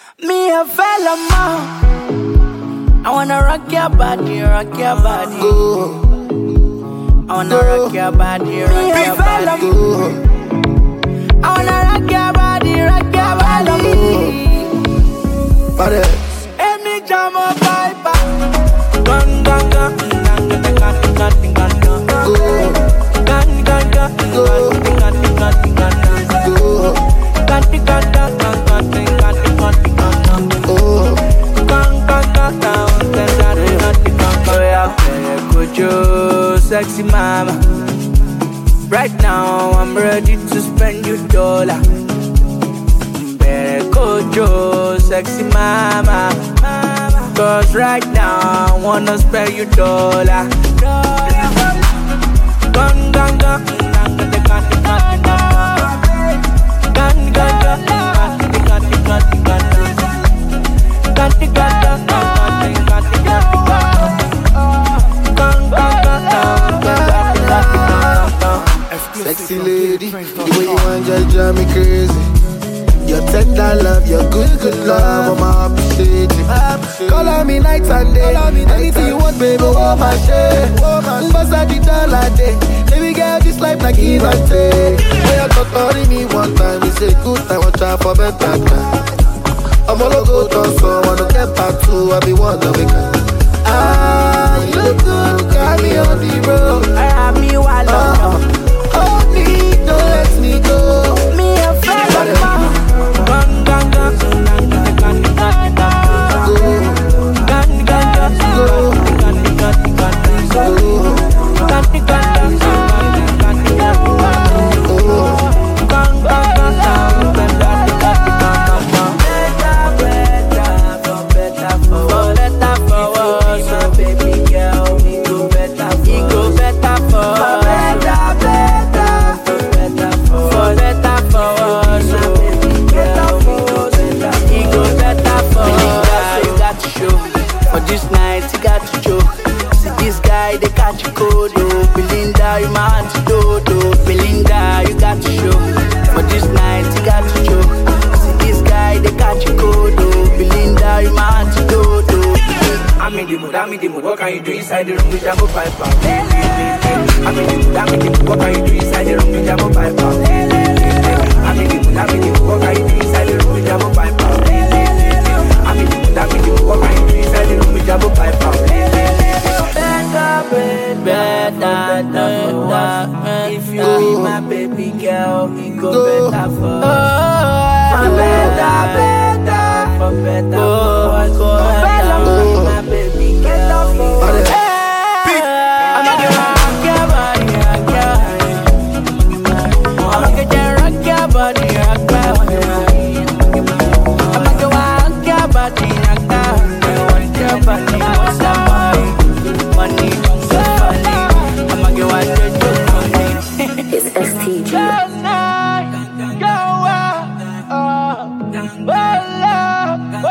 Me a fella man. I wanna rock your body, rock your body. I wanna rock your body, rock your body. I wanna rock your body, rock your body. Emi jamo piper. Gun gun gun, sexy mama. Right now I'm ready to spend your dollar. Kojo, sexy mama. Cause right now I wanna spend your dollar. Gun, gun, gun, sexy lady, the way you want just drive me crazy. Your tender love, your good love, I'ma appreciate it. Call on me night and day, anything you want, baby, oh my shit. Bust out the dollar day, baby girl, this life like give and take. When you talk to me one time, it's a good time, watch out for better time. I'm all go down, so I wanna get back to, I be one of it. Ah, you look good, got me on the road. I have me while hold me, don't let me go. Me a fella man. Gun, gun, gun, this night, you got to choke. See this guy, they catch you cold, oh. Belinda, you my antidote, oh. Belinda, you got to show. For this night, you got to choke. See this guy, they catch you cold, oh. Belinda, you my antidote, oh. I'm in the mood, what can you do inside the room with Jamo Piper? I'm in the mood, what can you do inside the room with Jamo Piper? I'm in the mood, what can you do inside the room with Jamo Piper? I'm in the mood, what can you do inside the room with Jamo Piper? Better. If you be my baby girl, it go better for us. For better. For better. My baby girl. I'ma get rock your body, rock your body. I'ma get rock your body, rock your body. I'ma get rock your body, rock your body. What's up, boy? Money, so funny. I'ma get what you do. It's STG. Go,